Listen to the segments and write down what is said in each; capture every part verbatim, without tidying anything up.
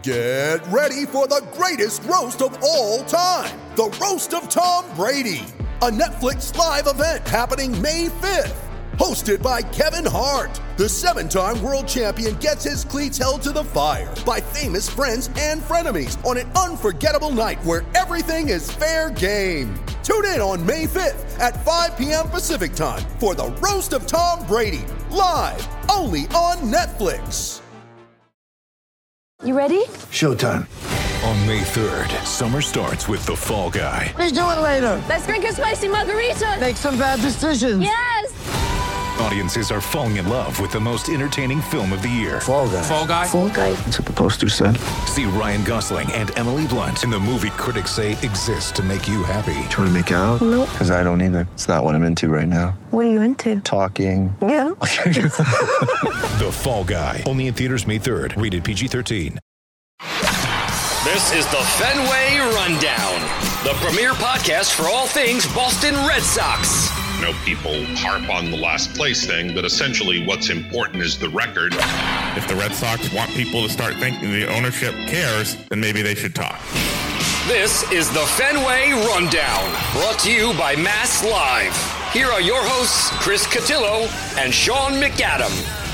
Get ready for the greatest roast of all time, the Roast of Tom Brady, a Netflix live event happening May fifth. Hosted by Kevin Hart, the seven-time world champion gets his cleats held to the fire by famous friends and frenemies on an unforgettable night where everything is fair game. Tune in on May fifth at five p.m. Pacific time for the Roast of Tom Brady, live only on Netflix. You ready? Showtime. On May third, summer starts with The Fall Guy. Let's do it later. Let's drink a spicy margarita. Make some bad decisions. Yes! Audiences are falling in love with the most entertaining film of the year. Fall Guy. Fall Guy? Fall Guy. That's what the poster said. See Ryan Gosling and Emily Blunt in the movie critics say exists to make you happy. Trying to make it out? Nope. Because I don't either. It's not what I'm into right now. What are you into? Talking. Yeah. The Fall Guy. Only in theaters May third. Rated P G thirteen. This is the Fenway Rundown, the premier podcast for all things Boston Red Sox. You know, people harp on the last place thing, but essentially what's important is the record. If the Red Sox want people to start thinking the ownership cares, then maybe they should talk. This is the Fenway Rundown, brought to you by Mass Live. Here are your hosts, Chris Cotillo and Sean McAdam.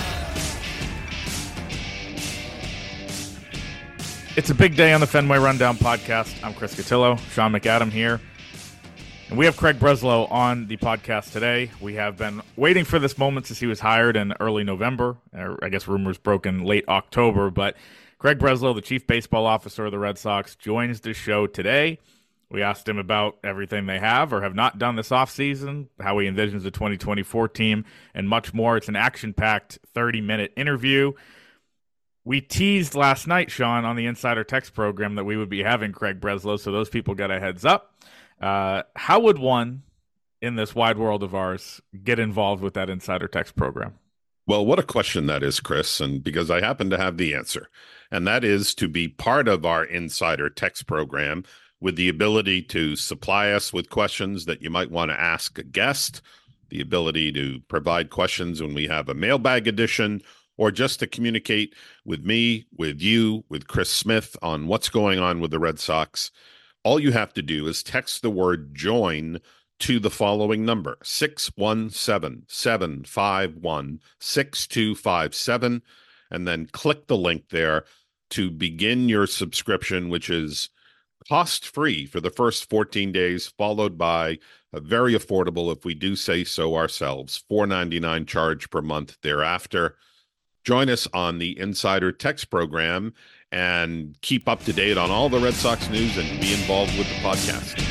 It's a big day on the Fenway Rundown podcast. I'm Chris Cotillo, Sean McAdam here. And we have Craig Breslow on the podcast today. We have been waiting for this moment since he was hired in early November. Or I guess rumors broke in late October. But Craig Breslow, the chief baseball officer of the Red Sox, joins the show today. We asked him about everything they have or have not done this offseason, how he envisions the twenty twenty-four team, and much more. It's an action-packed thirty-minute interview. We teased last night, Sean, on the Insider Text program that we would be having Craig Breslow, so those people got a heads up. Uh, how would one, in this wide world of ours, get involved with that Insider Text program? Well, what a question that is, Chris, and because I happen to have the answer, and that is to be part of our Insider Text program with the ability to supply us with questions that you might want to ask a guest, the ability to provide questions when we have a mailbag edition, or just to communicate with me, with you, with Chris Smith on what's going on with the Red Sox. All you have to do is text the word join to the following number, six one seven, seven five one, six two five seven, and then click the link there to begin your subscription, which is cost-free for the first fourteen days, followed by a very affordable, if we do say so ourselves, four ninety-nine charge per month thereafter. Join us on the Insider Text program and keep up to date on all the Red Sox news and be involved with the podcast.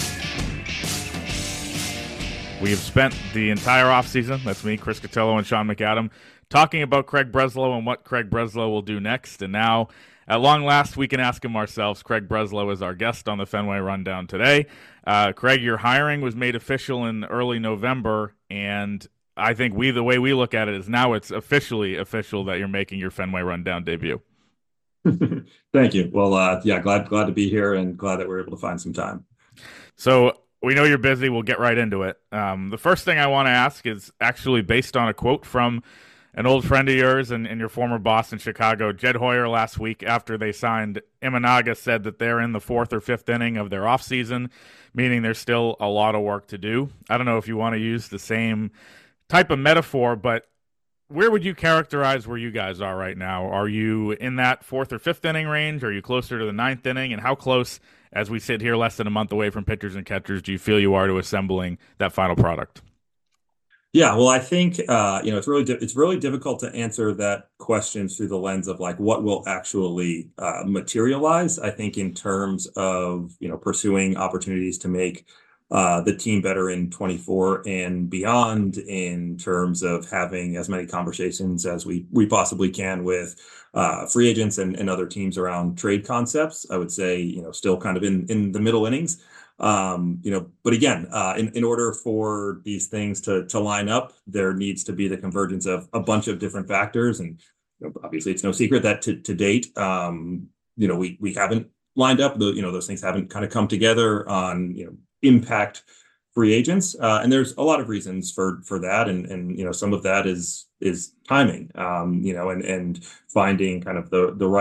We have spent the entire offseason, that's me, Chris Cotillo, and Sean McAdam, talking about Craig Breslow and what Craig Breslow will do next. And now, at long last, we can ask him ourselves. Craig Breslow is our guest on the Fenway Rundown today. Uh, Craig, your hiring was made official in early November, and I think we the way we look at it is now it's officially official that you're making your Fenway Rundown debut. Thank you. Well, uh, yeah, glad glad to be here and glad that we're able to find some time. So we know you're busy. We'll get right into it. Um, the first thing I want to ask is actually based on a quote from an old friend of yours and, and your former boss in Chicago, Jed Hoyer, last week after they signed Imanaga, said that they're in the fourth or fifth inning of their offseason, meaning there's still a lot of work to do. I don't know if you want to use the same type of metaphor, but where would you characterize where you guys are right now? Are you in that fourth or fifth inning range? Are you closer to the ninth inning? And how close, as we sit here less than a month away from pitchers and catchers, do you feel you are to assembling that final product? Yeah, well, I think uh, you know it's really di- it's really difficult to answer that question through the lens of like what will actually uh, materialize. I think in terms of you know pursuing opportunities to make Uh, the team better in twenty-four and beyond, in terms of having as many conversations as we we possibly can with uh, free agents and, and other teams around trade concepts. I would say, you know, still kind of in, in the middle innings. Um, you know, but again, uh, in, in order for these things to to line up, there needs to be the convergence of a bunch of different factors. And you know, obviously, it's no secret that to, to date, um, you know, we we haven't lined up. The, you know, those things haven't kind of come together on, you know, impact free agents. Uh, and there's a lot of reasons for, for that. And, and, you know, some of that is, is timing, um, you know, and, and finding kind of the, the right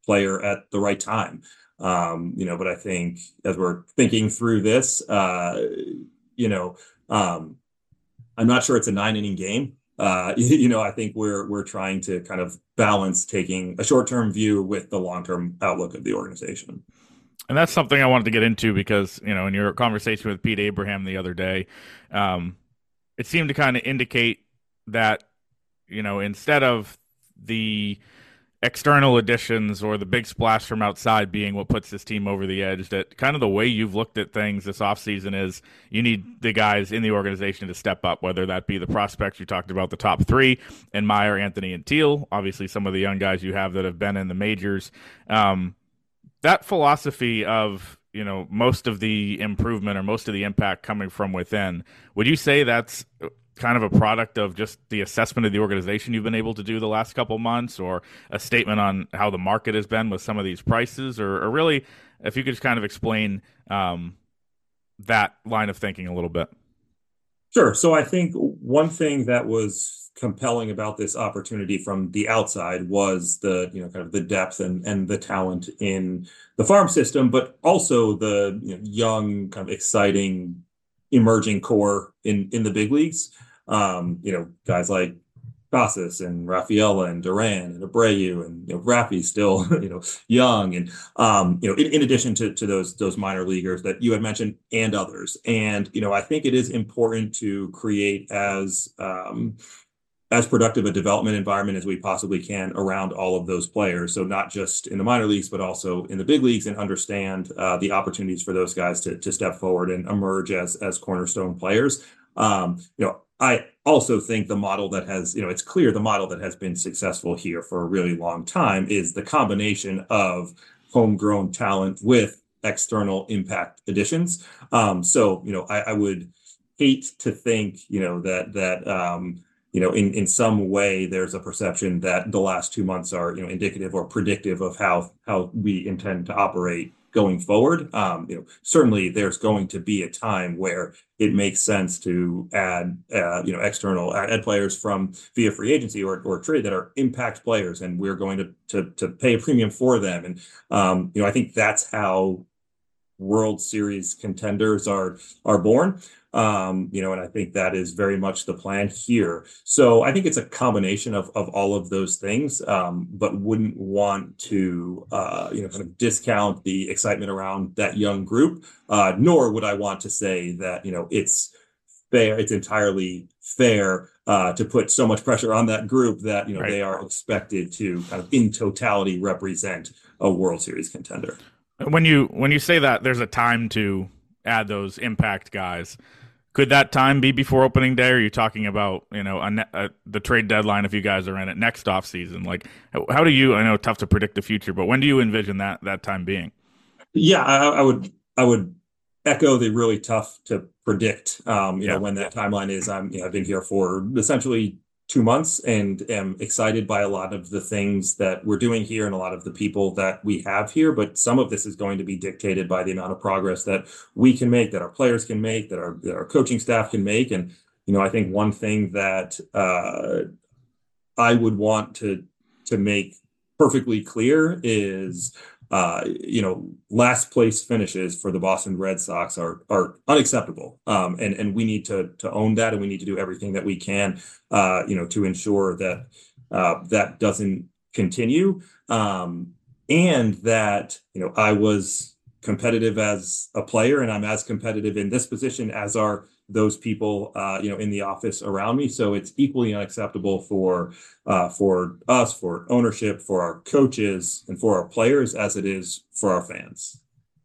player at the right time. Um, you know, but I think as we're thinking through this, uh, you know, um, I'm not sure it's a nine inning game. Uh, you, you know, I think we're we're trying to kind of balance taking a short term view with the long term outlook of the organization. And that's something I wanted to get into because, you know, in your conversation with Pete Abraham the other day, um, it seemed to kind of indicate that, you know, instead of the external additions or the big splash from outside being what puts this team over the edge, that kind of the way you've looked at things this offseason is you need the guys in the organization to step up, whether that be the prospects you talked about, the top three, and Meyer, Anthony, and Teal, obviously some of the young guys you have that have been in the majors. Um, that philosophy of, you know, most of the improvement or most of the impact coming from within, would you say that's kind of a product of just the assessment of the organization you've been able to do the last couple months, or a statement on how the market has been with some of these prices, or, or really, if you could just kind of explain um, that line of thinking a little bit? Sure. So I think one thing that was compelling about this opportunity from the outside was the, you know, kind of the depth and, and the talent in the farm system, but also the, you know, young, kind of exciting, emerging core in, in the big leagues. Um, you know, guys like Casas and Rafaela and Duran and Abreu and, you know, Rafi still, you know, young. And, um, you know, in, in addition to, to those, those minor leaguers that you had mentioned and others. And, you know, I think it is important to create as, um, as productive a development environment as we possibly can around all of those players. So not just in the minor leagues, but also in the big leagues, and understand uh, the opportunities for those guys to, to step forward and emerge as, as cornerstone players. Um, you know, I also think the model that has, you know, it's clear the model that has been successful here for a really long time is the combination of homegrown talent with external impact additions. Um, so, you know, I, I would hate to think, you know, that, that, um, you know, in, in some way, there's a perception that the last two months are, you know, indicative or predictive of how how we intend to operate going forward. Um, you know, certainly there's going to be a time where it makes sense to add, uh, you know, external add players from via free agency or or trade that are impact players, and we're going to to to pay a premium for them. And um, you know, I think that's how World Series contenders are are born. Um, you know, and I think that is very much the plan here. So I think it's a combination of of all of those things, um, but wouldn't want to, uh, you know, kind of discount the excitement around that young group, uh, nor would I want to say that, you know, it's fair, it's entirely fair uh, to put so much pressure on that group that, you know, right. they are expected to kind of in totality represent a World Series contender. When you when you say that there's a time to add those impact guys, could that time be before opening day? Or are you talking about, you know, a, a, the trade deadline if you guys are in it next off season? Like, how, how do you? I know it's tough to predict the future, but when do you envision that that time being? Yeah, I, I would I would echo the really tough to predict. Um, you yeah. know, when that timeline is. I'm you know, I've been here for essentially two months and am excited by a lot of the things that we're doing here and a lot of the people that we have here. But some of this is going to be dictated by the amount of progress that we can make, that our players can make, that our, that our coaching staff can make. And, you know, I think one thing that uh, I would want to, to make perfectly clear is, Uh, you know, last place finishes for the Boston Red Sox are are unacceptable, um, and and we need to to own that, and we need to do everything that we can, uh, you know, to ensure that uh, that doesn't continue, um, and that you know I was competitive as a player, and I'm as competitive in this position as are those people, uh, you know, in the office around me. So it's equally unacceptable for uh, for us, for ownership, for our coaches, and for our players as it is for our fans.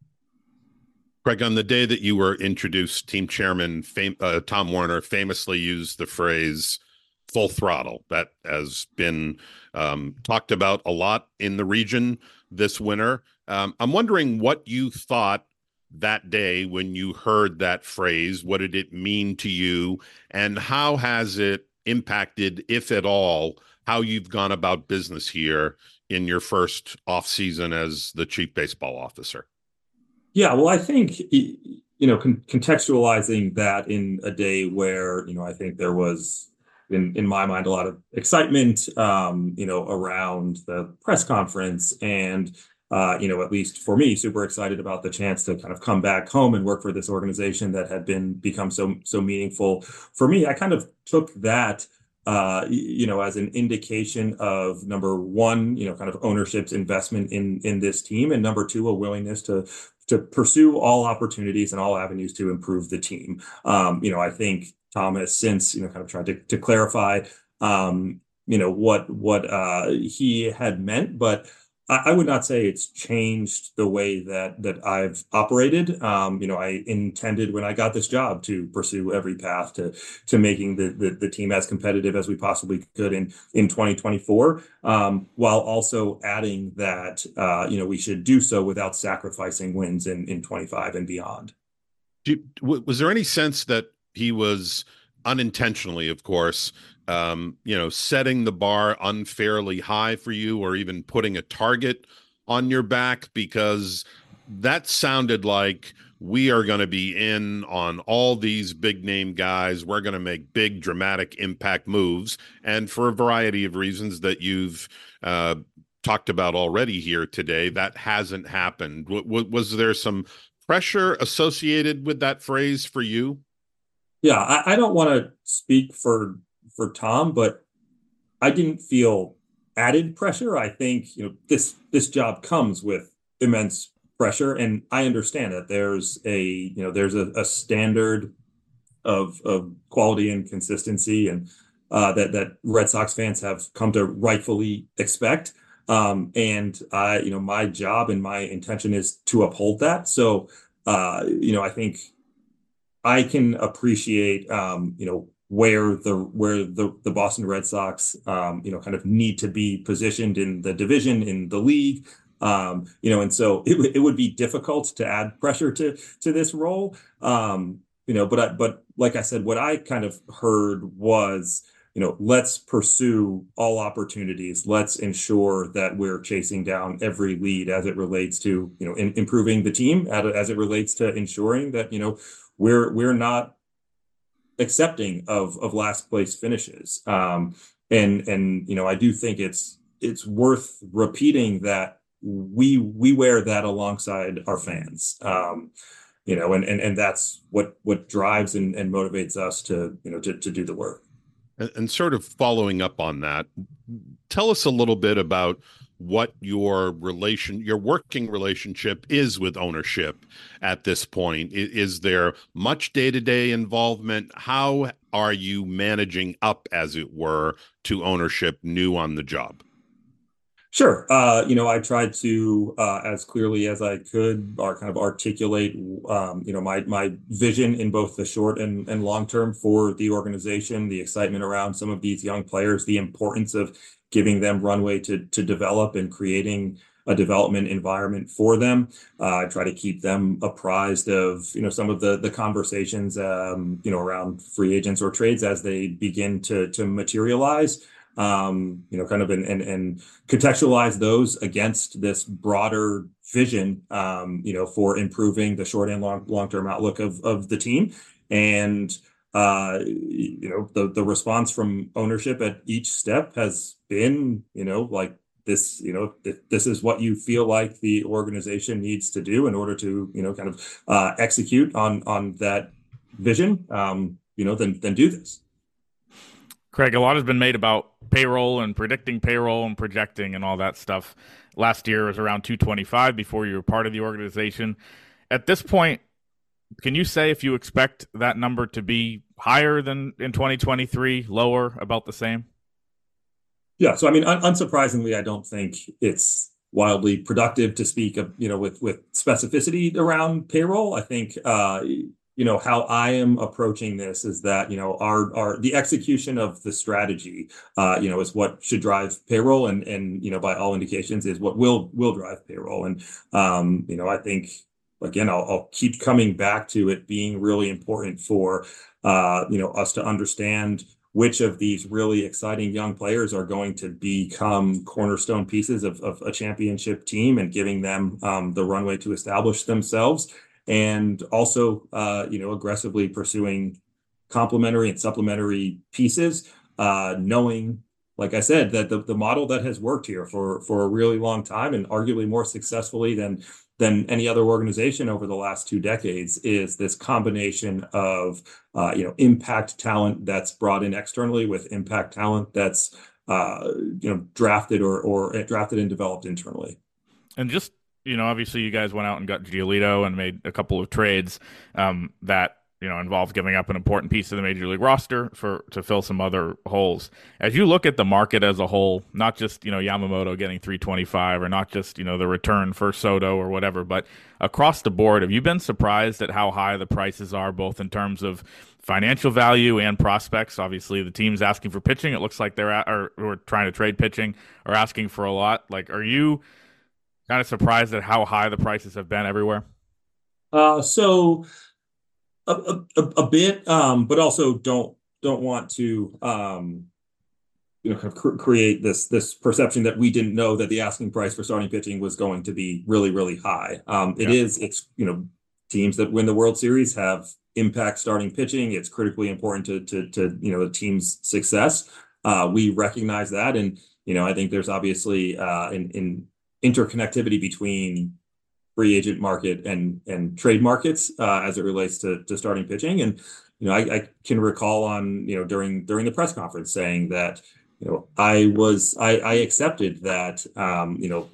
Craig, on the day that you were introduced, team chairman fam- uh, Tom Werner famously used the phrase "full throttle." That has been um, talked about a lot in the region this winter. Um, I'm wondering what you thought that day when you heard that phrase. What did it mean to you, and how has it impacted, if at all, how you've gone about business here in your first off season as the chief baseball officer? Yeah, well, I think, you know, con- contextualizing that in a day where, you know, I think there was in, in my mind, a lot of excitement, um, you know, around the press conference and, uh, you know, at least for me, super excited about the chance to kind of come back home and work for this organization that had been become so, so meaningful for me. I kind of took that, uh, you know, as an indication of number one, you know, kind of ownership's investment in, in this team, and number two, a willingness to, to pursue all opportunities and all avenues to improve the team. Um, you know, I think Tom has since, you know, kind of tried to, to clarify, um, you know, what, what, uh, he had meant, but I would not say it's changed the way that that I've operated. Um, you know, I intended when I got this job to pursue every path to to making the the, the team as competitive as we possibly could in in twenty twenty-four, um, while also adding that uh, you know we should do so without sacrificing wins in in twenty-five and beyond. Was there any sense that he was unintentionally, of course, um, you know, setting the bar unfairly high for you, or even putting a target on your back? Because that sounded like, we are going to be in on all these big name guys. We're going to make big dramatic impact moves. And for a variety of reasons that you've uh, talked about already here today, that hasn't happened. W- w- was there some pressure associated with that phrase for you? Yeah, I, I don't want to speak for for Tom, but I didn't feel added pressure. I think, you know, this this job comes with immense pressure, and I understand that there's a you know there's a, a standard of of quality and consistency, and uh, that that Red Sox fans have come to rightfully expect. Um, and I, you know, my job and my intention is to uphold that. So, uh, you know, I think I can appreciate, um, you know, where the where the the Boston Red Sox, um, you know, kind of need to be positioned in the division, in the league, um, you know, and so it it would be difficult to add pressure to to this role, um, you know, but I, but like I said, what I kind of heard was, you know, let's pursue all opportunities. Let's ensure that we're chasing down every lead as it relates to, you know, in, improving the team, as it relates to ensuring that, you know, we're we're not accepting of of last place finishes. Um, and and you know, I do think it's it's worth repeating that we we wear that alongside our fans. Um, you know, and and and that's what what drives and, and motivates us to, you know, to to do the work. And, and sort of following up on that, tell us a little bit about what your relation, your working relationship is with ownership at this point. Is, is there much day-to-day involvement? How are you managing up, as it were, to ownership new on the job? Sure. Uh, you know, I tried to, uh, as clearly as I could, or kind of articulate, um, you know, my my vision in both the short and, and long term for the organization, the excitement around some of these young players, the importance of giving them runway to to develop and creating a development environment for them. Uh, I try to keep them apprised of, you know, some of the the conversations, um, you know, around free agents or trades as they begin to to materialize. Um, you know, kind of and, and and contextualize those against this broader vision, um, you know, for improving the short and long long term outlook of of the team. And uh, you know, the the response from ownership at each step has been, you know, like this, you know, th- this is what you feel like the organization needs to do in order to, you know, kind of uh, execute on on that vision. Um, you know, then then do this. Craig, a lot has been made about payroll and predicting payroll and projecting and all that stuff. Last year was around two twenty-five before you were part of the organization. At this point, can you say if you expect that number to be higher than in twenty twenty-three, lower, about the same? Yeah, so I mean, un- unsurprisingly, I don't think it's wildly productive to speak of, you know, with with specificity around payroll. I think uh you know, how I am approaching this is that, you know, our, our, the execution of the strategy, uh, you know, is what should drive payroll, and, and, you know, by all indications is what will, will drive payroll. And, um, you know, I think, again, I'll, I'll keep coming back to it being really important for, uh, you know, us to understand which of these really exciting young players are going to become cornerstone pieces of, of a championship team, and giving them, um, the runway to establish themselves. And also, uh, you know, aggressively pursuing complementary and supplementary pieces uh, knowing, like I said, that the, the model that has worked here for, for a really long time and arguably more successfully than than any other organization over the last two decades is this combination of, uh, you know, impact talent that's brought in externally with impact talent that's, uh, you know, drafted or, or drafted and developed internally. And just, you know, obviously you guys went out and got Giolito and made a couple of trades um, that, you know, involved giving up an important piece of the major league roster for to fill some other holes. As you look at the market as a whole, not just, you know, Yamamoto getting three twenty-five or not just, you know, the return for Soto or whatever, but across the board, have you been surprised at how high the prices are, both in terms of financial value and prospects? Obviously, the teams asking for pitching, it looks like they're at, or, or trying to trade pitching, are asking for a lot. Like, are you kind of surprised at how high the prices have been everywhere? Uh, so... A, a, a bit, um, but also don't don't want to um, you know kind of cr- create this this perception that we didn't know that the asking price for starting pitching was going to be really really high. Um, it yeah. is it's you know teams that win the World Series have impact starting pitching. It's critically important to to to you know the team's success. Uh, we recognize that, and you know I think there's obviously uh, in, in interconnectivity between free agent market and and trade markets uh, as it relates to to starting pitching. And you know, I, I can recall on you know during during the press conference saying that you know I was I, I accepted that um, you know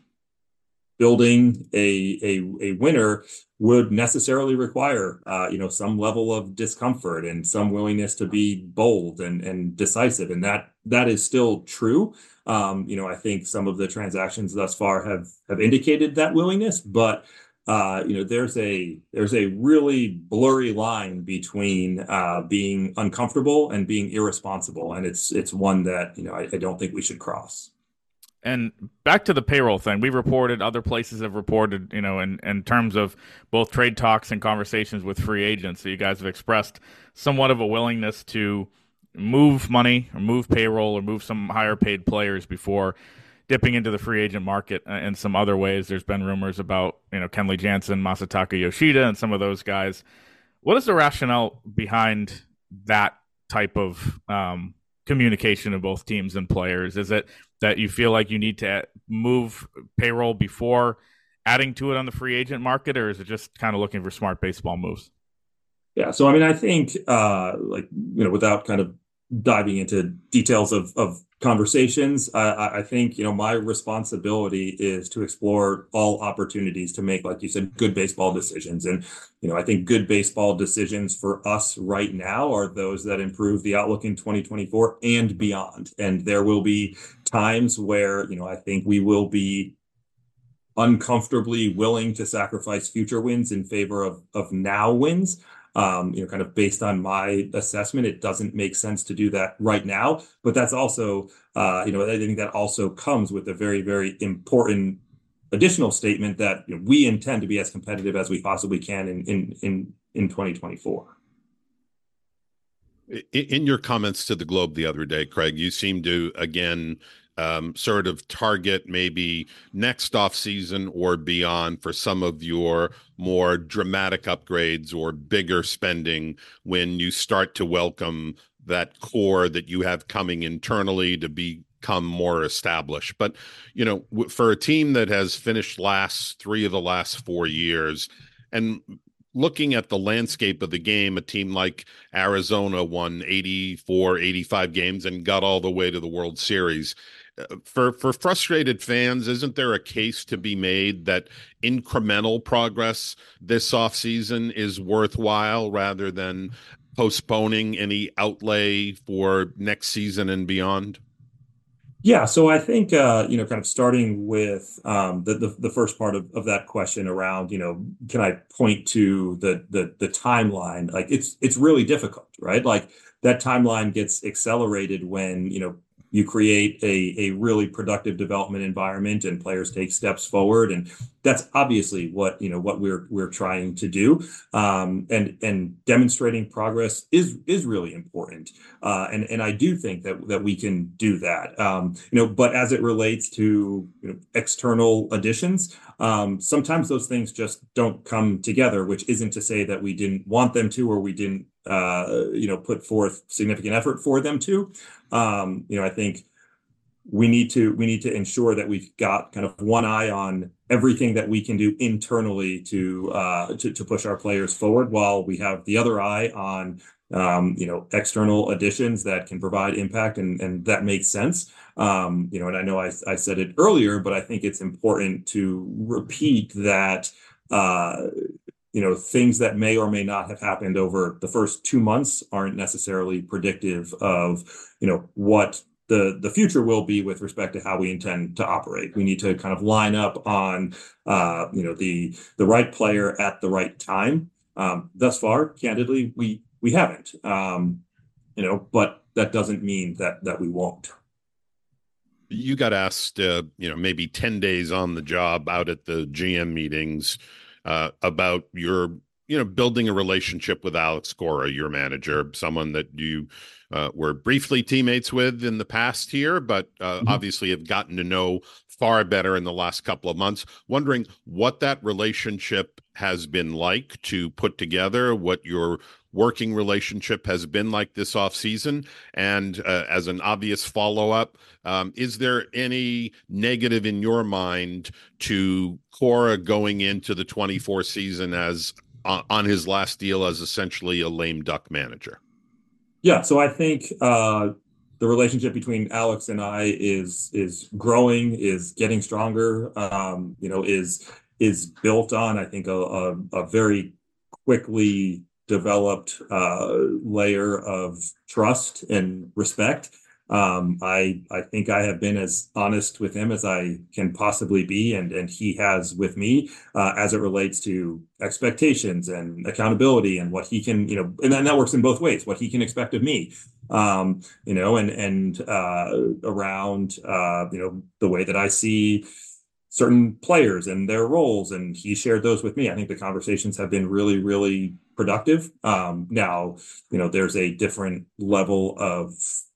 building a a a winner would necessarily require uh, you know some level of discomfort and some willingness to be bold and and decisive, and that that is still true. Um, you know, I think some of the transactions thus far have have indicated that willingness, but uh, you know, there's a there's a really blurry line between uh, being uncomfortable and being irresponsible, and it's it's one that you know I, I don't think we should cross. And back to the payroll thing, we reported, other places have reported, you know, in, in terms of both trade talks and conversations with free agents. So you guys have expressed somewhat of a willingness to move money or move payroll or move some higher paid players before dipping into the free agent market in some other ways. There's been rumors about, you know, Kenley Jansen, Masataka Yoshida, and some of those guys. What is the rationale behind that type of um, communication of both teams and players? Is it that you feel like you need to move payroll before adding to it on the free agent market, or is it just kind of looking for smart baseball moves? Yeah, so I mean, I think, uh, like, you know, without kind of diving into details of, of conversations, I, I think, you know, my responsibility is to explore all opportunities to make, like you said, good baseball decisions. And, you know, I think good baseball decisions for us right now are those that improve the outlook in twenty twenty-four and beyond. And there will be times where, you know, I think we will be uncomfortably willing to sacrifice future wins in favor of, of now wins. Um, you know, kind of based on my assessment, it doesn't make sense to do that right now. But that's also, uh, you know, I think that also comes with a very, very important additional statement that you know, we intend to be as competitive as we possibly can in in in, in twenty twenty-four. In your comments to the Globe the other day, Craig, you seem to again um, sort of target maybe next offseason or beyond for some of your more dramatic upgrades or bigger spending when you start to welcome that core that you have coming internally to become more established. But, you know, for a team that has finished last three of the last four years and looking at the landscape of the game, a team like Arizona won eighty-four, eighty-five games and got all the way to the World Series. For for frustrated fans, isn't there a case to be made that incremental progress this offseason is worthwhile rather than postponing any outlay for next season and beyond? Yeah, so I think, uh, you know, kind of starting with um, the, the the first part of, of that question around, you know, can I point to the the the timeline? Like it's it's really difficult, right? Like that timeline gets accelerated when, you know, you create a a really productive development environment and players take steps forward. And, that's obviously what, you know, what we're we're trying to do. Um, and and demonstrating progress is is really important. Uh, and and I do think that that we can do that. Um, you know, but as it relates to, you know, external additions, um, sometimes those things just don't come together, which isn't to say that we didn't want them to, or we didn't, uh, you know, put forth significant effort for them to. Um, you know, I think we need to we need to ensure that we've got kind of one eye on everything that we can do internally to uh, to, to push our players forward, while we have the other eye on um, you know, external additions that can provide impact, and and that makes sense. Um, you know, and I know I, I said it earlier, but I think it's important to repeat that uh, you know, things that may or may not have happened over the first two months aren't necessarily predictive of, you know, what the the future will be with respect to how we intend to operate. We need to kind of line up on, uh, you know, the the right player at the right time. Um, thus far, candidly, we we haven't, um, you know, but that doesn't mean that that we won't. You got asked, uh, you know, maybe ten days on the job out at the G M meetings uh, about your, you know, building a relationship with Alex Cora, your manager, someone that you uh, were briefly teammates with in the past here, but uh, mm-hmm. obviously have gotten to know far better in the last couple of months. Wondering what that relationship has been like to put together, what your working relationship has been like this offseason, and uh, as an obvious follow-up, um, is there any negative in your mind to Cora going into the twenty-four season as on his last deal as essentially a lame duck manager? Yeah, so I think uh, the relationship between Alex and I is is growing, is getting stronger. Um, you know, is is built on, I think, a, a, a very quickly developed uh, layer of trust and respect. Um, I I think I have been as honest with him as I can possibly be, and and he has with me, uh, as it relates to expectations and accountability and what he can, you know, and that works in both ways, what he can expect of me, um, you know, and and uh, around uh, you know, the way that I see certain players and their roles, and he shared those with me. I think the conversations have been really, really productive. Um, now, you know, there's a different level of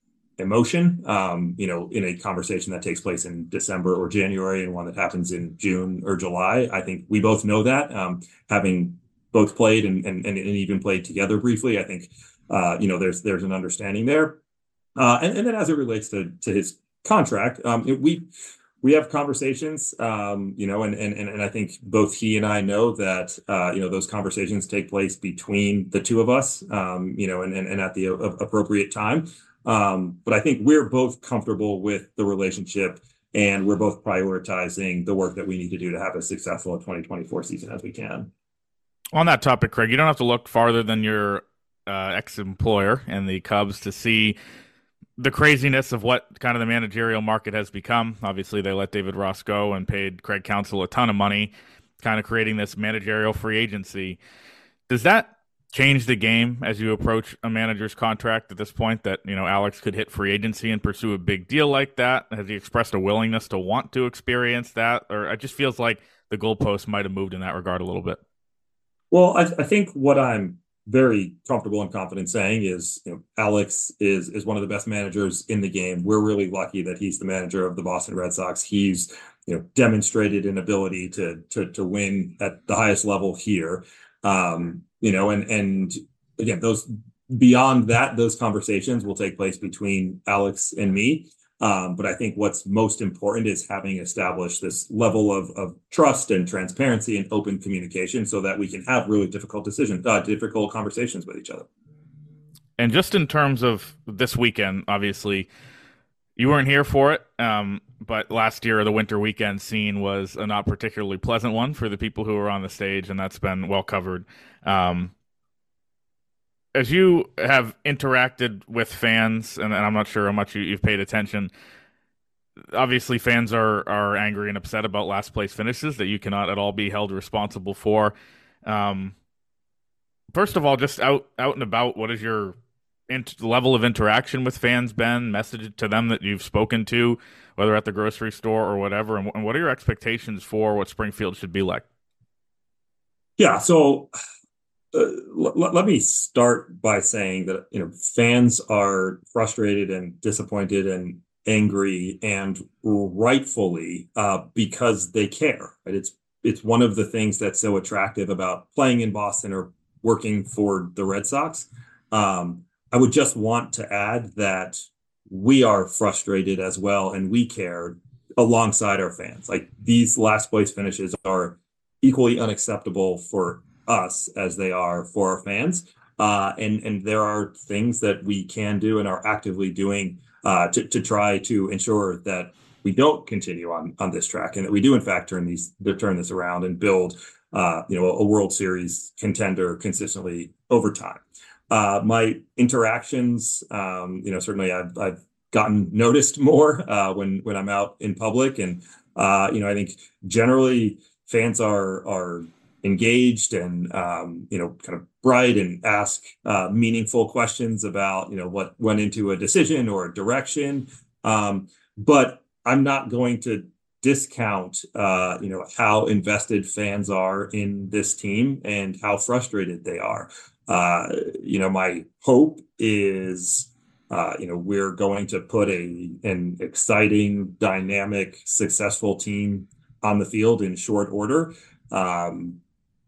emotion, um, you know, in a conversation that takes place in December or January and one that happens in June or July. I think we both know that, um, having both played and, and, and even played together briefly, I think, uh, you know, there's, there's an understanding there. Uh, and, and then as it relates to, to his contract, um, it, we, we have conversations, um, you know, and, and, and I think both he and I know that, uh, you know, those conversations take place between the two of us, um, you know, and, and, and at the a- appropriate time. Um, but I think we're both comfortable with the relationship, and we're both prioritizing the work that we need to do to have a successful twenty twenty-four season as we can. On that topic, Craig, you don't have to look farther than your uh, ex-employer and the Cubs to see the craziness of what kind of the managerial market has become. Obviously, they let David Ross go and paid Craig Counsell a ton of money, kind of creating this managerial free agency. Does that change the game as you approach a manager's contract at this point, that, you know, Alex could hit free agency and pursue a big deal like that? Has he expressed a willingness to want to experience that? Or it just feels like the goalposts might have moved in that regard a little bit. Well, I, I think what I'm very comfortable and confident saying is, you know, Alex is is one of the best managers in the game. We're really lucky that he's the manager of the Boston Red Sox. He's, you know, demonstrated an ability to to to win at the highest level here. Um, you know, and and again, those beyond that, those conversations will take place between Alex and me. Um, but I think what's most important is having established this level of, of trust and transparency and open communication so that we can have really difficult decisions, uh, difficult conversations with each other. And just in terms of this weekend, obviously, you weren't here for it, um, but last year the winter weekend scene was a not particularly pleasant one for the people who were on the stage, and that's been well covered. Um, as you have interacted with fans, and, and I'm not sure how much you, you've paid attention, obviously fans are, are angry and upset about last place finishes that you cannot at all be held responsible for. Um, first of all, just out, out and about, what is your int- level of interaction with fans been? Message to them that you've spoken to, whether at the grocery store or whatever? And, and what are your expectations for what Springfield should be like? Yeah, so uh, l- let me start by saying that, you know, fans are frustrated and disappointed and angry, and rightfully, uh, because they care. Right? It's it's one of the things that's so attractive about playing in Boston or working for the Red Sox. Um, I would just want to add that we are frustrated as well, and we care alongside our fans. Like, these last place finishes are equally unacceptable for us as they are for our fans. Uh, and, and there are things that we can do and are actively doing uh, to, to try to ensure that we don't continue on, on this track, and that we do in fact turn these, turn this around and build, uh, you know, a World Series contender consistently over time. Uh, my interactions, um, you know, certainly I've, I've gotten noticed more uh, when, when I'm out in public. And, uh, you know, I think generally fans are, are engaged and, um, you know, kind of bright and ask uh, meaningful questions about, you know, what went into a decision or a direction. Um, but I'm not going to discount, uh, you know, how invested fans are in this team and how frustrated they are. Uh, you know, my hope is, uh, you know, we're going to put a an exciting, dynamic, successful team on the field in short order. Um,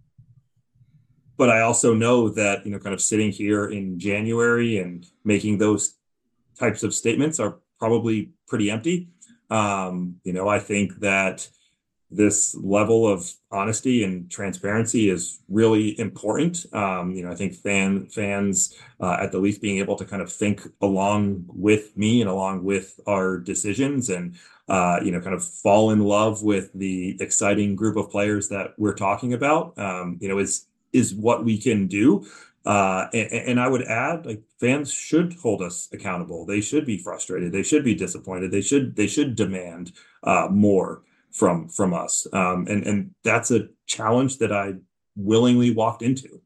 but I also know that, you know, kind of sitting here in January and making those types of statements are probably pretty empty. Um, you know, I think that this level of honesty and transparency is really important. Um, you know, I think fan fans uh, at the least being able to kind of think along with me and along with our decisions, and uh, you know, kind of fall in love with the exciting group of players that we're talking about. Um, you know, is is what we can do. Uh, and, and I would add, like, fans should hold us accountable. They should be frustrated. They should be disappointed. They should they should demand uh, more from from us. Um, and and that's a challenge that I willingly walked into.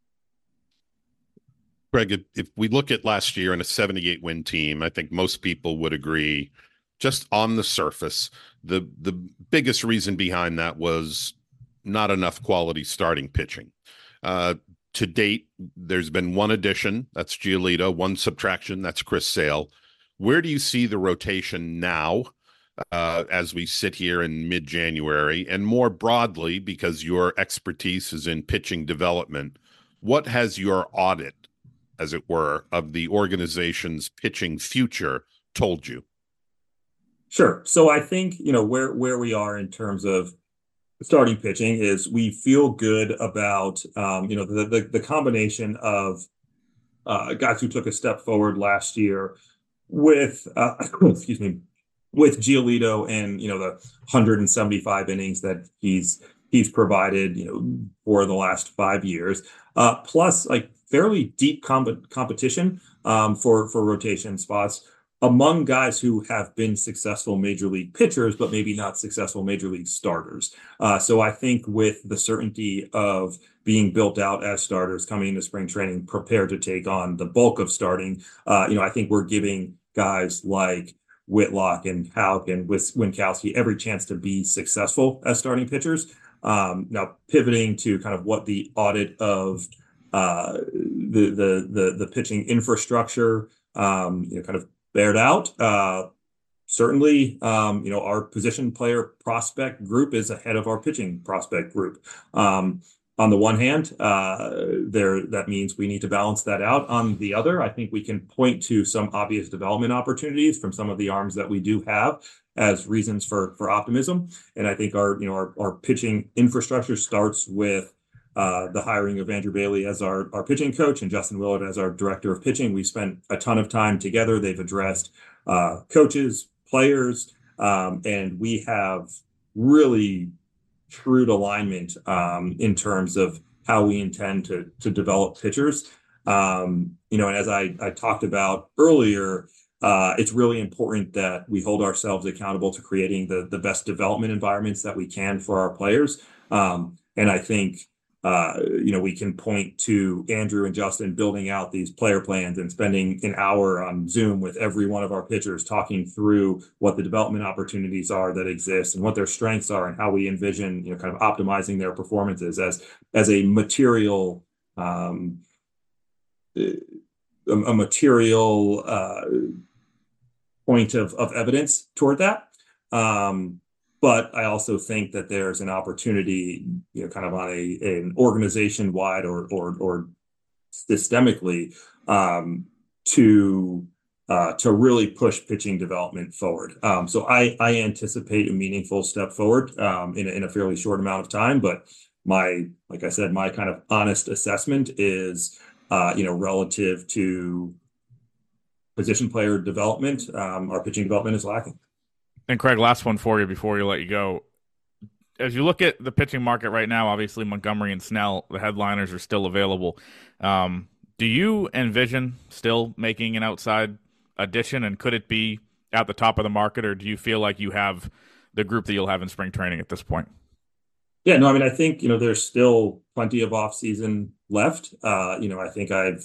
Greg, if, if we look at last year and a seventy-eight win team, I think most people would agree, just on the surface, the the biggest reason behind that was not enough quality starting pitching. Uh, To date, there's been one addition, that's Giolito, one subtraction, that's Chris Sale. Where do you see the rotation now uh, as we sit here in mid-January? And more broadly, because your expertise is in pitching development, what has your audit, as it were, of the organization's pitching future told you? Sure. So I think, you know, where, where we are in terms of starting pitching is we feel good about, um, you know, the, the, the combination of uh, guys who took a step forward last year with, uh, excuse me, with Giolito and, you know, the one hundred seventy-five innings that he's, he's provided, you know, for the last five years, uh, plus like fairly deep comp- competition um, for, for rotation spots among guys who have been successful major league pitchers, but maybe not successful major league starters. Uh, so I think with the certainty of being built out as starters coming into spring training, prepared to take on the bulk of starting, uh, you know, I think we're giving guys like Whitlock and Houck and Winkowski every chance to be successful as starting pitchers. Um, now pivoting to kind of what the audit of uh, the, the, the, the pitching infrastructure, um, you know, kind of bared out. Uh, certainly, um, you know, our position player prospect group is ahead of our pitching prospect group. Um, on the one hand, uh, there that means we need to balance that out. On the other, I think we can point to some obvious development opportunities from some of the arms that we do have as reasons for for optimism. And I think our you know our, our pitching infrastructure starts with Uh, the hiring of Andrew Bailey as our, our pitching coach and Justin Willard as our director of pitching. We spent a ton of time together. They've addressed uh, coaches, players, um, and we have really shrewd alignment um, in terms of how we intend to to develop pitchers. Um, you know, and as I, I talked about earlier, uh, it's really important that we hold ourselves accountable to creating the, the best development environments that we can for our players. Um, and I think uh, you know, we can point to Andrew and Justin building out these player plans and spending an hour on Zoom with every one of our pitchers, talking through what the development opportunities are that exist and what their strengths are and how we envision, you know, kind of optimizing their performances as, as a material, um, a, a material uh, point of, of evidence toward that. Um, But I also think that there's an opportunity, you know, kind of on a an organization wide or or or systemically um, to uh, to really push pitching development forward. Um, so I I anticipate a meaningful step forward um, in a, in a fairly short amount of time. But my like I said, my kind of honest assessment is uh, you know relative to position player development, um, our pitching development is lacking. And Craig, last one for you before we let you go. As you look at the pitching market right now, obviously Montgomery and Snell, the headliners are still available. Um, do you envision still making an outside addition, and could it be at the top of the market, or do you feel like you have the group that you'll have in spring training at this point? Yeah, no, I mean, I think, you know, there's still plenty of off season left. Uh, you know, I think I've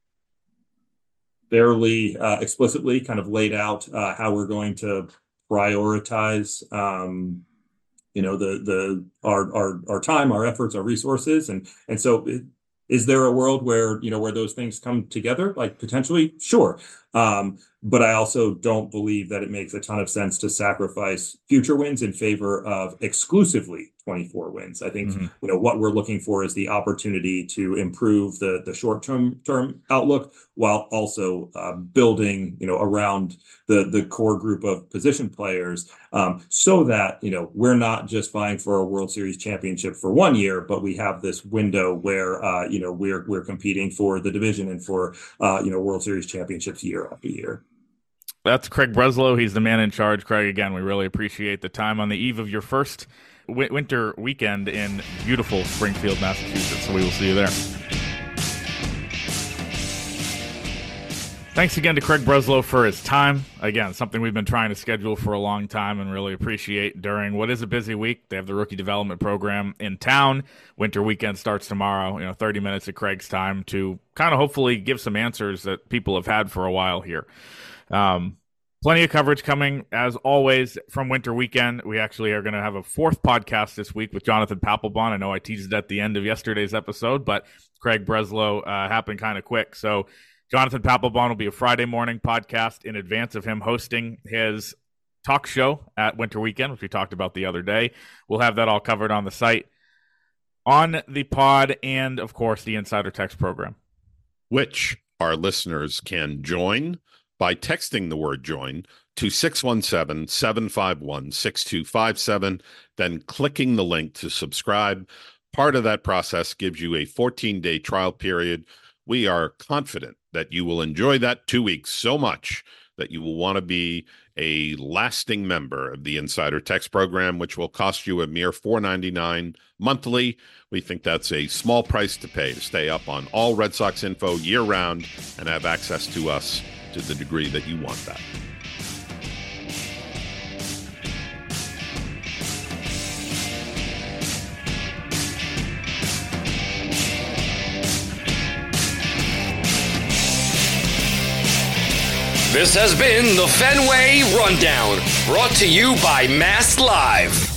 fairly uh, explicitly kind of laid out uh, how we're going to prioritize, um, you know, the the our our our time, our efforts, our resources, and and so it, is there a world where you know where those things come together? Like potentially, sure, um, but I also don't believe that it makes a ton of sense to sacrifice future wins in favor of exclusively twenty-four wins. I think mm-hmm. you know what we're looking for is the opportunity to improve the the short term term outlook while also uh, building you know around the the core group of position players, um, so that you know we're not just vying for a World Series championship for one year, but we have this window where uh, you know we're we're competing for the division and for uh, you know World Series championships year after year. That's Craig Breslow. He's the man in charge. Craig, again, we really appreciate the time on the eve of your first w- winter weekend in beautiful Springfield, Massachusetts. So we will see you there. Thanks again to Craig Breslow for his time. Again, something we've been trying to schedule for a long time and really appreciate during what is a busy week. They have the rookie development program in town. Winter weekend starts tomorrow. You know, thirty minutes of Craig's time to kind of hopefully give some answers that people have had for a while here. Um, plenty of coverage coming, as always, from Winter Weekend. We actually are going to have a fourth podcast this week with Jonathan Papelbon. I know I teased it at the end of yesterday's episode, but Craig Breslow uh, happened kind of quick. So Jonathan Papelbon will be a Friday morning podcast in advance of him hosting his talk show at Winter Weekend, which we talked about the other day. We'll have that all covered on the site, on the pod, and, of course, the Insider Text program, which our listeners can join by texting the word join to six one seven, seven five one, six two five seven, then clicking the link to subscribe. Part of that process gives you a fourteen-day trial period. We are confident that you will enjoy that two weeks so much that you will want to be a lasting member of the Insider Text program, which will cost you a mere four dollars and ninety-nine cents monthly. We think that's a small price to pay to stay up on all Red Sox info year-round and have access to us to the degree that you want that. This has been the Fenway Rundown, brought to you by Mass Live.